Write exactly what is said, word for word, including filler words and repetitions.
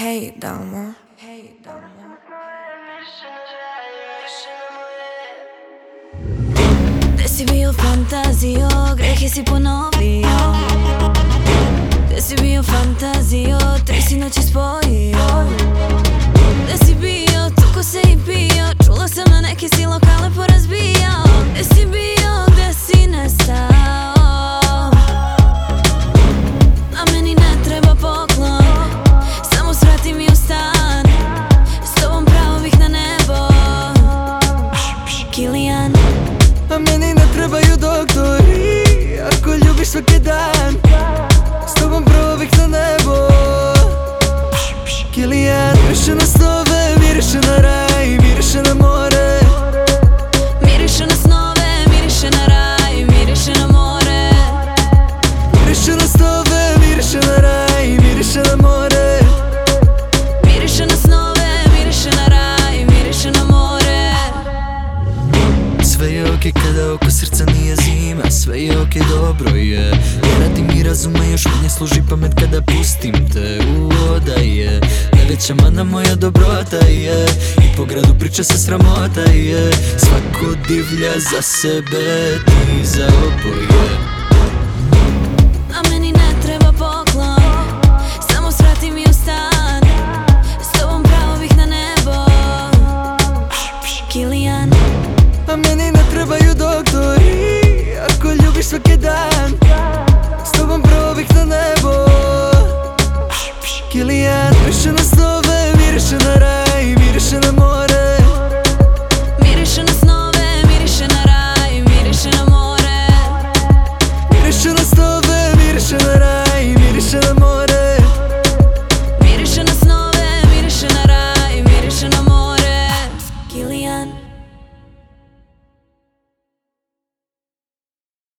Hej Dalmo. Gde si bio fantazio, grehe si ponovio. Gde si bio fantazio, tri si noći spojio. Gde si bio, tuko se i pio, čula sam na neke si lokale porazbijao. Gde si bio, gde si nestao, a meni ne treba poklon, samo svrati mi u stan, s tobom pravo bih na nebo. Kilijan. A meni ne trebaju doktori, ako ljubiš svaki dan, s tobom pravo bih na nebo. Kilijan. Miriše na snove, miriše na raj, miriše na more. Miriše na snove, miriše na raj, miriše na more. Miriše na snove, miriše na raj, miriše na more. Miriše na snove, miriše na raj, miriše na more. Sve je okej kada oko srca nije zima, sve je okej, dobro je. Ne radi mi razuma, još manje služi pamet kada pustim te u odaje. Najveća mana moja dobrota je, i po gradu priča se sramota je. Svako divlja za sebe, ti za oboje. A meni ne treba poklon, samo svrati mi u stan, s tobom pravo bih na nebo. Kilijan. A meni ne trebaju doktori, ako ljubiš svaki dan, s tobom pravo bih na nebo. Kilijan. Miriše na snove, miriše na raj, miriše na more.